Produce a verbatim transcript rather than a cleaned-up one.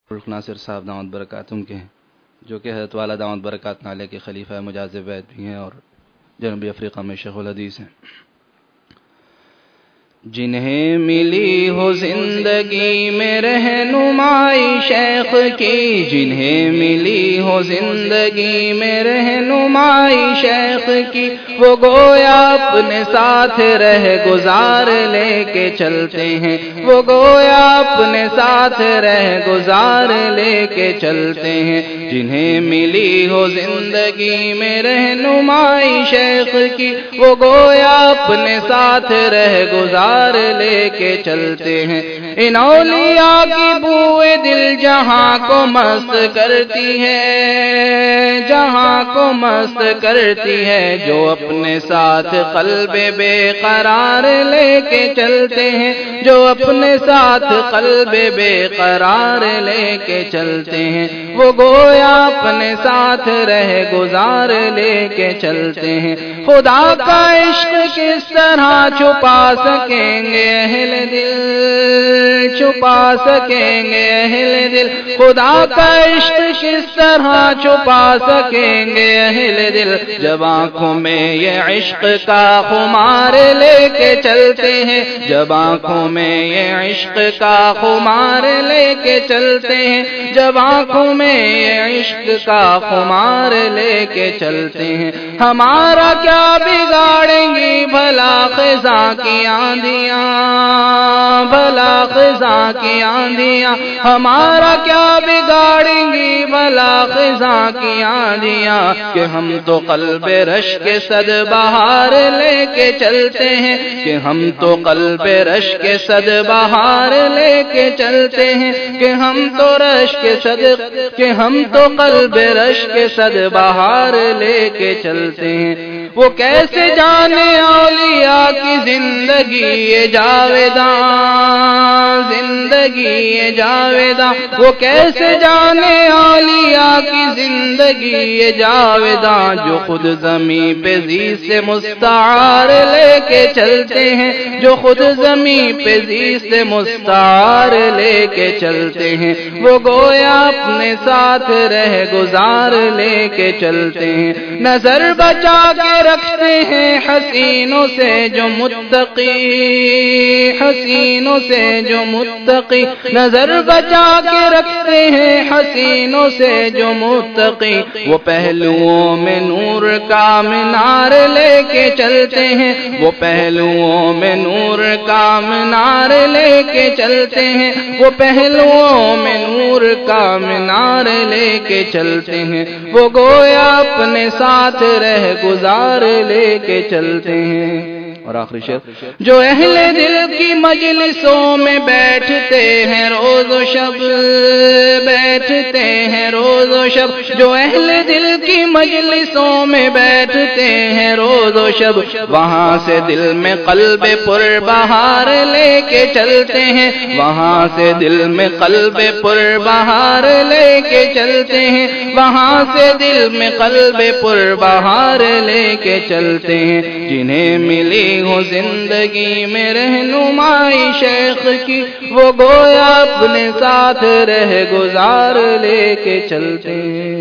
ناصر صاحب دامت برکاتہم کے ہیں، جو کہ حضرت والا دامت برکات علیہ کے خلیفہ مجاز بیت بھی ہیں اور جنوبی افریقہ میں شیخ الحدیث ہیں۔ جنہیں ملی ہو زندگی میں رہنمائی شیخ کی، جنہیں ملی ہو زندگی میں رہنمائی شیخ کی، وہ گویا اپنے ساتھ رہ گزار لے کے چلتے ہیں، وہ گویا اپنے ساتھ رہ گزار لے کے چلتے ہیں۔ جنہیں ملی ہو زندگی میں رہنمائی شیخ کی، وہ گویا اپنے ساتھ رہ گزار لے کے چلتے ہیں۔ ان اولیاء کی بوئے دل جہاں کو مست کرتی ہے، جہاں کو مست کرتی ہے، جو اپنے ساتھ قلب بے قرار لے کے چلتے ہیں، جو اپنے ساتھ قلب بے قرار لے کے چلتے ہیں، وہ گویا اپنے ساتھ رہ گزار لے کے چلتے ہیں۔ خدا کا عشق کس طرح چھپا سکے گے اہل دل، چھپا سکیں گے اہل دل، خدا کا عشق کس طرح چھپا سکیں گے اہل دل، جب آنکھوں میں یہ عشق کا خمار لے کے چلتے ہیں، جب آنکھوں میں یہ عشق کا خمار لے کے چلتے ہیں، جب آنکھوں میں یہ عشق کا خمار لے کے چلتے ہیں۔ ہمارا کیا بگاڑیں گی بھلا خزاں کی آندھیاں، بھلا خزاں کی آندھیاں، ہمارا کیا بگاڑیں گی بھلا خزاں کی آندھیاں، کہ ہم تو قلب رش کے صد بہار لے کے چلتے ہیں، کہ ہم تو قلب رش کے صد بہار لے کے چلتے ہیں، کہ ہم تو رش کے صد کہ ہم تو قلب رش کے صد بہار لے کے چلتے ہیں۔ وہ کیسے جانے اولیاء کی زندگی یہ جاویداں، زندگی یہ جاویداں، وہ کیسے جانے اولیاء کی زندگی یہ جاویداں، جو خود زمین پہ زی سے مستعار لے کے چلتے ہیں، جو خود زمین پہ زی سے مستعار لے کے چلتے ہیں، وہ گویا اپنے ساتھ رہ گزار لے کے چلتے ہیں۔ نظر بچا کے رکھتے ہیں حسینوں سے جو متقی، حسینوں سے جو متقی، نظر بچا کے رکھتے ہیں حسینوں سے جو متقی، وہ پہلوؤں میں نور کا مینار لے کے چلتے ہیں، وہ پہلوؤں میں نور کا مینار لے کے چلتے ہیں، وہ پہلوؤں میں نور کا مینار لے کے چلتے ہیں، وہ گویا اپنے ساتھ رہ گزار لے کے چلتے ہیں۔ اور آخری شعر، جو اہل دل کی مجلسوں میں بیٹھتے ہیں روز و شب، بیٹھتے ہیں روز و شب، جو اہل دل کی مجلسوں میں بیٹھتے ہیں روز و شب، وہاں سے دل میں قلب پر بہار لے کے چلتے ہیں، وہاں سے دل میں قلب پر بہار لے کے چلتے ہیں، وہاں سے دل میں قلب پر بہار لے کے چلتے ہیں۔ جنہیں ملی ہو زندگی میں رہنمائی شیخ کی، وہ گویا اپنے ساتھ رہ گزار لے کے چلتے ہیں۔